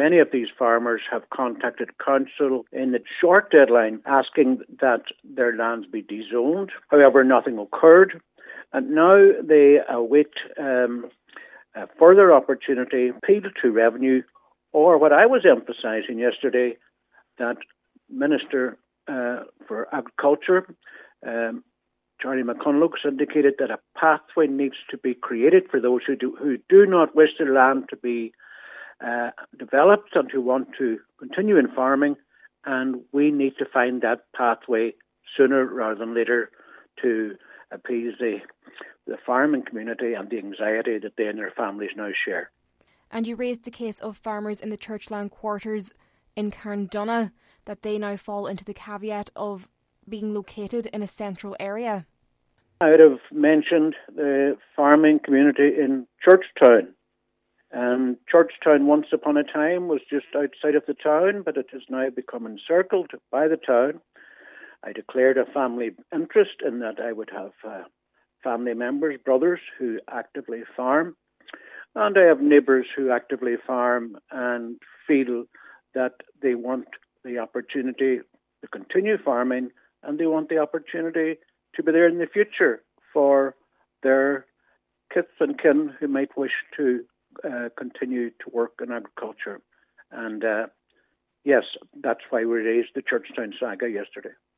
many of these farmers have contacted council in the short deadline asking that their lands be dezoned. However, nothing occurred. And now they await a further opportunity, appeal to revenue, or what I was emphasising yesterday, that Minister for Agriculture, Charlie McConalogue, indicated that a pathway needs to be created for those who do not wish their land to be developed and who want to continue in farming, and we need to find that pathway sooner rather than later to appease the farming community and the anxiety that they and their families now share. And you raised the case of farmers in the Churchland quarters in Carndonagh, that they now fall into the caveat of being located in a central area. I would have mentioned the farming community in Churchtown. And Churchtown, once upon a time, was just outside of the town, but it has now become encircled by the town. I declared a family interest in that I would have family members, brothers, who actively farm. And I have neighbours who actively farm and feel that they want the opportunity to continue farming, and they want the opportunity to be there in the future for their kith and kin who might wish to continue to work in agriculture. And yes, that's why we raised the Churchtown saga yesterday.